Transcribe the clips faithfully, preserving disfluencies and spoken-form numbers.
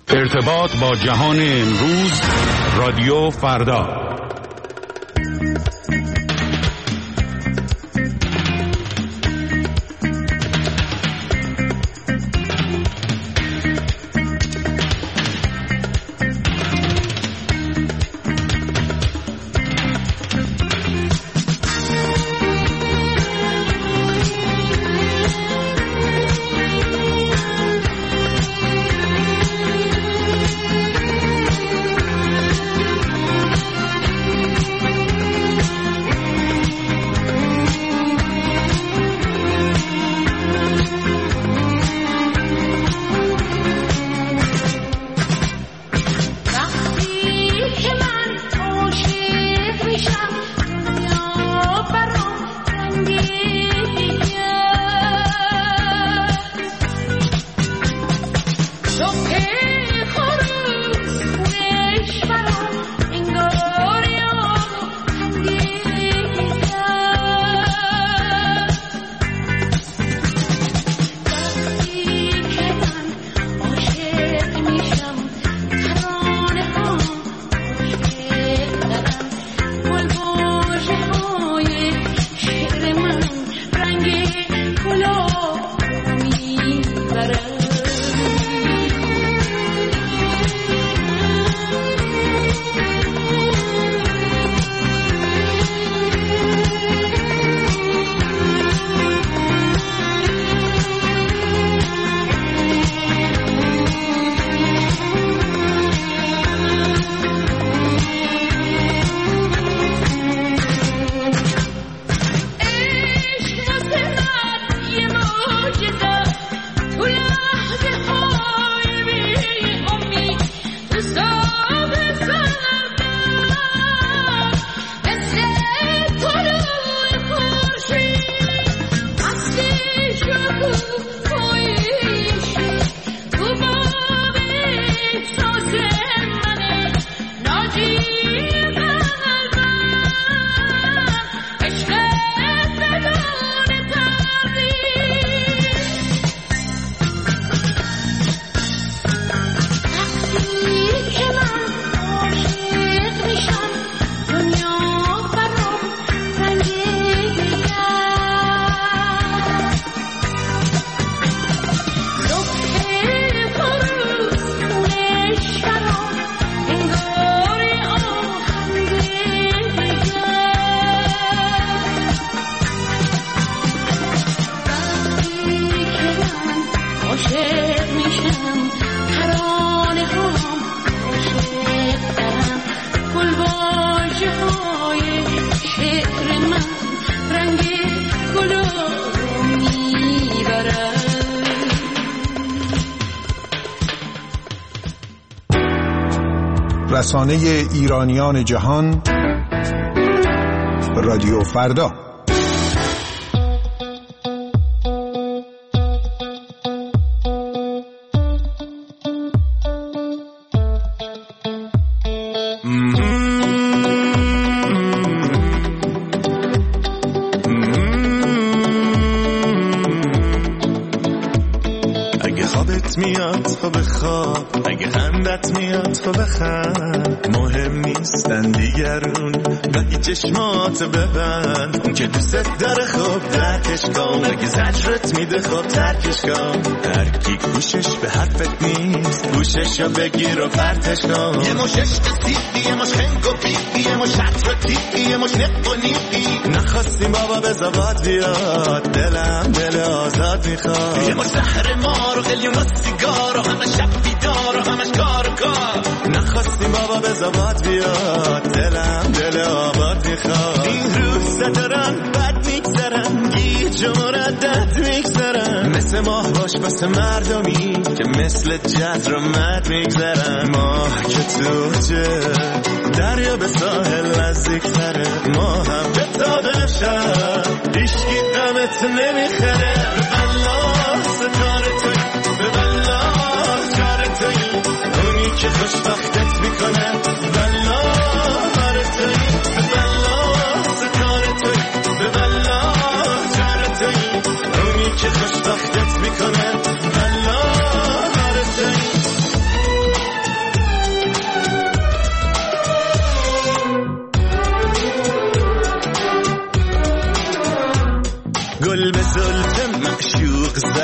ارتباط با جهان امروز، رادیو فردا. رسانه ایرانیان جهان، رادیو فردا. اگه خوابت میاد تو بخواب، اگه خندت میاد تو بخند، مهم نیستن دیگرون ولی چشمات ببند. اون که دوست داره خب درکش کن، اگه زجرت میده خب ترکش کن. هر کی گوشش به حرفت نیست گوششو بگیر و پرتش کن. یه مش عشق سیدی، یه مش خنگ و بیدی، یه مش شطر تیدی، یه مش نق و نیدی. نخواستیم بابا به زباد بیاد، دلم دل آزاد میخواد. یه مش زهر مار و قلیون و سیگار و همه شب بیدار و همش کار و کار. نخواستیم بابا به زباد بیاد، دلم دل آباد میخواد. این روزا دارن بد میگذرن، گیج و مردد میگذرن. مثل ماه باش بس مردمی که مثل جزر و مد میگذرن. ماه که توجه دریا به ساحل نزدیک تره، ما هم به تابه شد ایشکی دمت نمیخره. به الله ستاره توی، به بالله چاره توی، اونی که خوشبختت میکنه. بالله هاره توی، به بالله ستاره توی، به بالله چاره توی، اونی که خوشبختت میکنه. بالله هاره توی.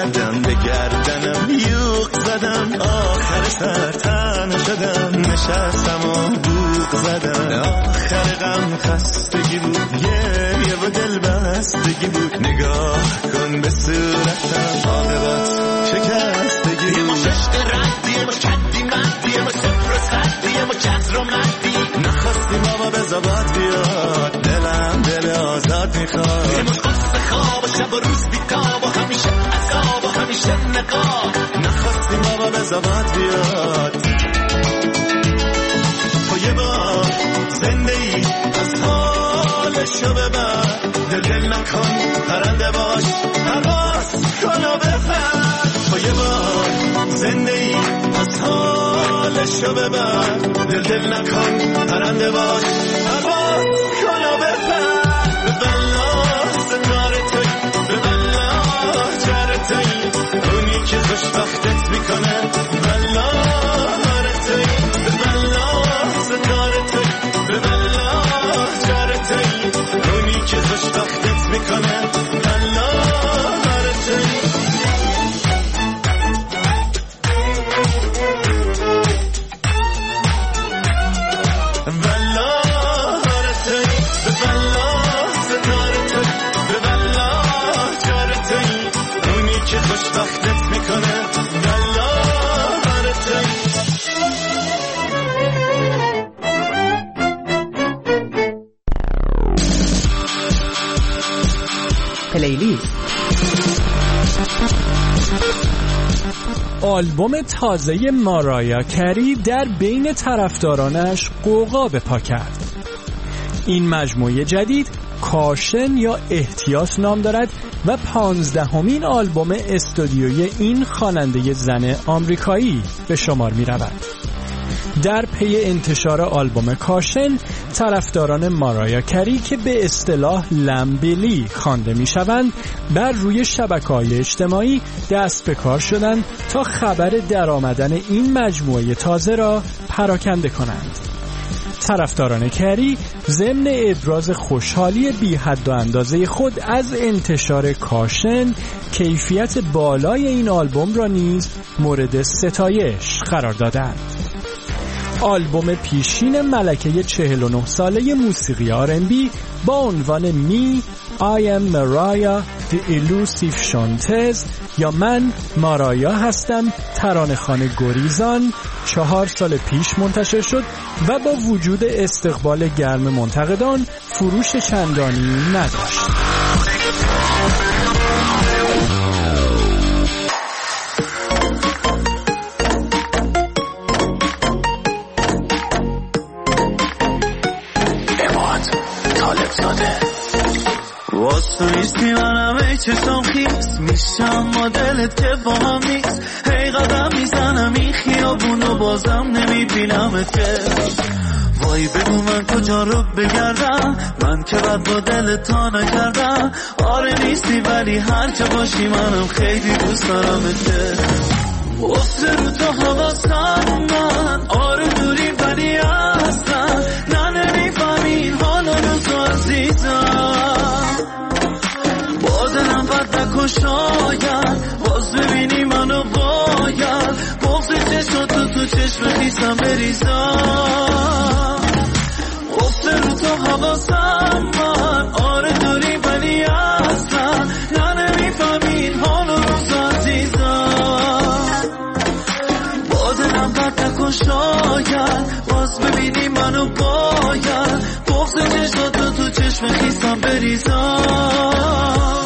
کردم به گردنم یوق زدم آخر سر تنها شدم نشستم و بوق زدم آخر غم خستگی بود گریه و دل بستگی بود نگاه کن به صورتم عاقبت شکستگی بود یه ما ششت ردیه ما کدی مدیه ما صفر و صدیه ما کسر و مدی نخواستی بابا بزابات بیاد دلم دل آزاد میخواد یه ما قصد خواب و شب و روز بیتاب و همیشه عذاب و همیشه نقاب نخواستی بابا بزابات بیاد تو یه بار زنده ای از حالشو ببر دل دل نکن پرنده باش پرواز کن و بپر تو یه بار زنده ای از حالشو ببر دل دل نکن پرنده باش پرواز کن و بپر به بلا زندار توی به بلا جر توی اونی که خوشبختت میکنه بلا توی به بلا زندار توی به بلا جر توی اونی که خوشبختت میکنه بلا توی خوشبختت میکنه بلا پلیلیست. آلبوم تازه مارایا کری در بین طرفدارانش غوغا به پا کرد. این مجموعه جدید کاشن یا احتیاط نام دارد و پانزدهمین آلبوم استودیویی این خواننده زن آمریکایی به شمار می رود. در پی انتشار آلبوم کاشن طرفداران مارایا کری که به اصطلاح لمبیلی خوانده می شوند بر روی شبکه‌های اجتماعی دست به کار شدند تا خبر درآمدن این مجموعه تازه را پراکنده کنند. طرفداران کری ضمن ابراز خوشحالی بی حد و اندازه خود از انتشار کاشن کیفیت بالای این آلبوم را نیز مورد ستایش قرار دادند. آلبوم پیشین ملکه چهل و نه ساله موسیقی آر ان بی با عنوان می I am Mariah the Elusive Chantez یا من مارایا هستم ترانه‌خوان گریزان چهار سال پیش منتشر شد و با وجود استقبال گرم منتقدان فروش چندانی نداشت. واسطویستی منم ای چشم خیس میشم مدلت که با هم نیست هی قدم میزنم این خیابونو بازم نمیبینمت که وای بگو من کجا رو بگردم من که بد با دلت تا نکردم آره نیستی ولی هر جا باشی منم خیلی دوست دارمت که افته رو تو حواسم من آره دوری ولی اصلا نه نمیفهمی حالا رو تو عزیزم بازنم بد نکن شاید باز ببینی منو باید بغض چشم تو تو چشم خیسم بریزم افته رو تو حواسم من آره دوری ولی اصلا نه نمیفهمین حالا رو تو عزیزم بازنم بد نکن شاید باز ببینی منو باید بغض چشم تو تو چشم خیسم بریزم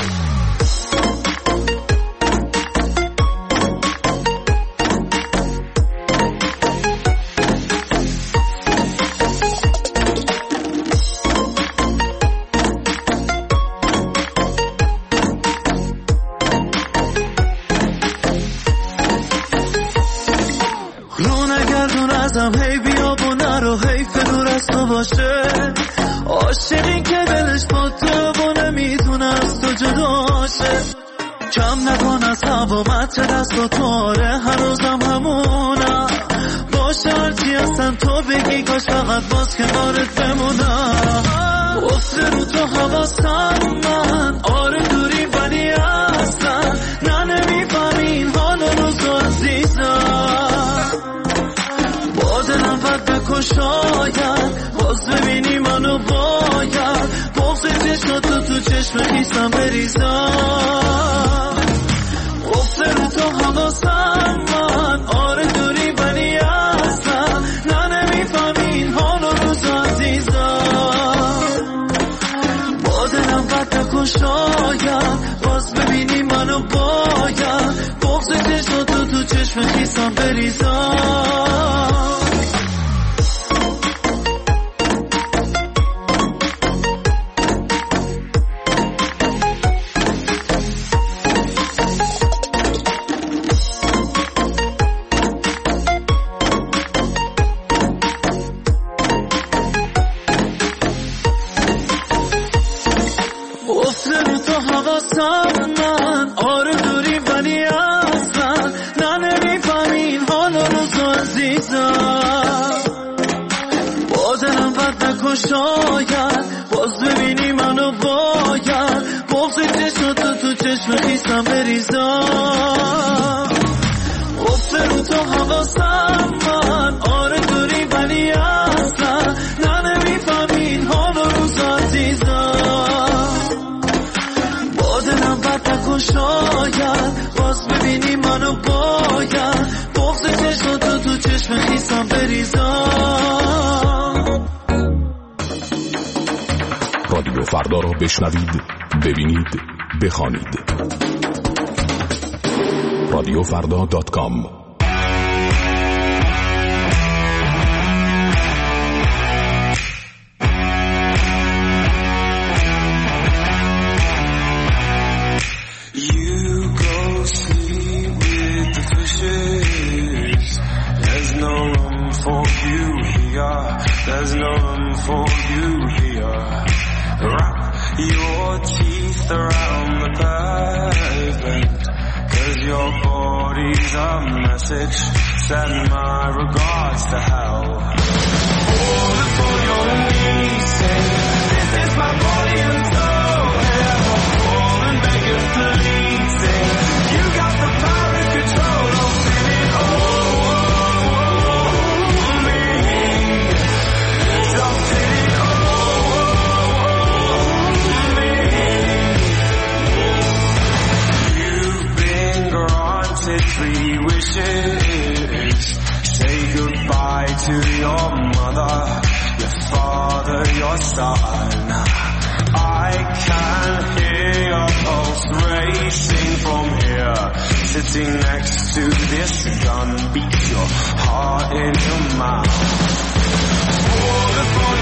هی بیا و نرو هی فدور از تو باشه عاشقی که دلش با تو و نمیتونه از تو جداشه کم نکن از هوامت چه دست و تواره هر روزم همونم باشه هرچی هستن تو بگی کاش فقط باز کنارت بمونم افته رو تو حواسم من آره دوری ولی اصلا نه چشم خیسم بریزم گفته رو تو حواسم من آره دوری ولی اصلا نه نمیفهمی این حال و روز عزیزم با دلم بد نکن شاید باز ببینی منو باید بغض چشم تو تو چشم خیسم بریزم شاید باز ببینی منو باید بغض چشم تو تو چشم خیسم بریزم گفته رو تو حواسم من آره دوری ولی اصلا نه نمیفهمی این حال و روز عزیزم با دلم بد نکن شاید باز ببینی منو باید بغض چشم تو تو چشم خیسم بریزم. رادیو فردا را بشنوید، ببینید، بخوانید. رادیو فردا دات کام. There's no room for you here. Wrap your teeth around the pavement, 'cause your body's a message. Send my regards to hell. Fall before your knees, say, this is my body and soul. Ever fall and beg and please, say, you got the power and control of living. Oh, three wishes. Say goodbye to your mother, your father, your son. I can hear your pulse racing from here. Sitting next to this gun, beat your heart in your mouth. All before